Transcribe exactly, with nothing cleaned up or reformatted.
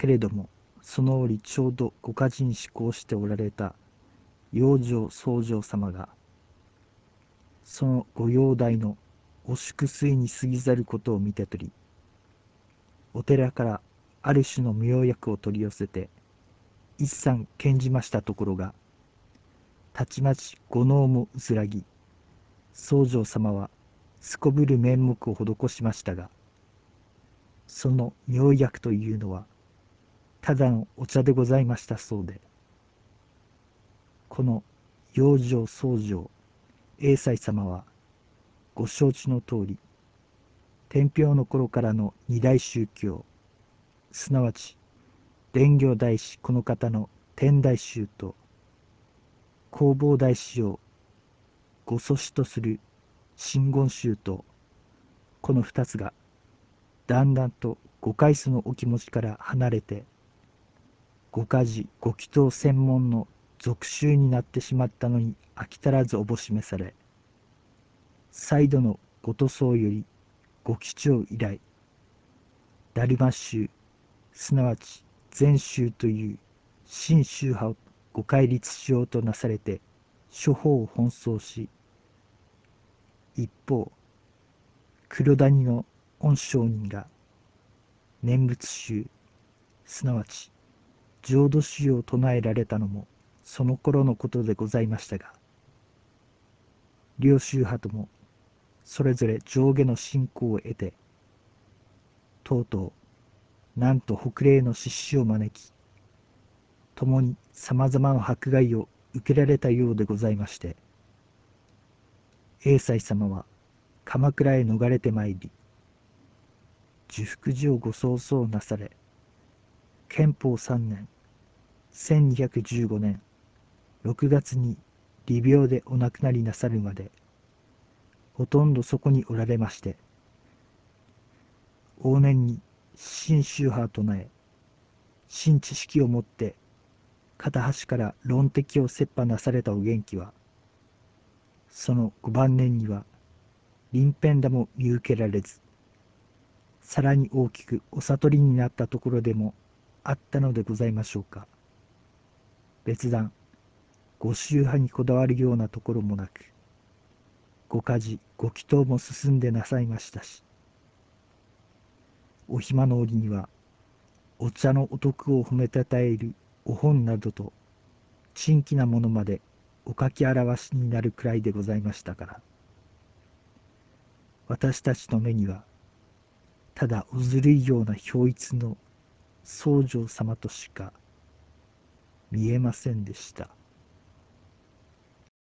けれども、その折ちょうどご火事に施行しておられた養生僧正様が、そのご容体のお粛水に過ぎざることを見て取り、お寺からある種の妙薬を取り寄せて、一産献じましたところが、たちまちご能もうずらぎ、僧正様はすこぶる面目を施しましたが、その妙薬というのは、ただのお茶でございましたそうで、この養生僧正栄西様は、ご承知の通り、天平の頃からの二大宗教、すなわち蓮行大師この方の天台宗と弘法大師をご祖師とする真言宗と、この二つがだんだんとご開祖のお気持ちから離れて、ご家事ご祈祷専門の俗宗になってしまったのに飽き足らずおぼしめされ、再度のご塗装よりご祈祷以来、ダルマ宗、すなわち禅宗という新宗派をご戒律しようとなされて諸法を奔走し、一方黒谷の御上人が念仏宗、すなわち浄土宗を唱えられたのもその頃のことでございましたが、両宗派ともそれぞれ上下の信仰を得て、とうとうなんと北霊の失死を招き、共にさまざまな迫害を受けられたようでございまして、栄西様は鎌倉へ逃れてまいり、寿福寺をご創造なされ、建保三年せんにひゃくじゅうごねんろくがつに利病でお亡くなりなさるまで、ほとんどそこにおられまして、往年に新宗派を唱え、新知識をもって片端から論敵を切羽なされたお元気は、そのごばん年には鱗片だも見受けられず、さらに大きくお悟りになったところでもあったのでございましょうか。別段ご宗派にこだわるようなところもなく、ご家事ご祈祷も進んでなさいましたし、お暇の折にはお茶のお徳を褒めたたえるお本などと珍奇なものまでお書き表しになるくらいでございましたから、私たちの目にはただおずるいような表一の僧正様としか見えませんでした。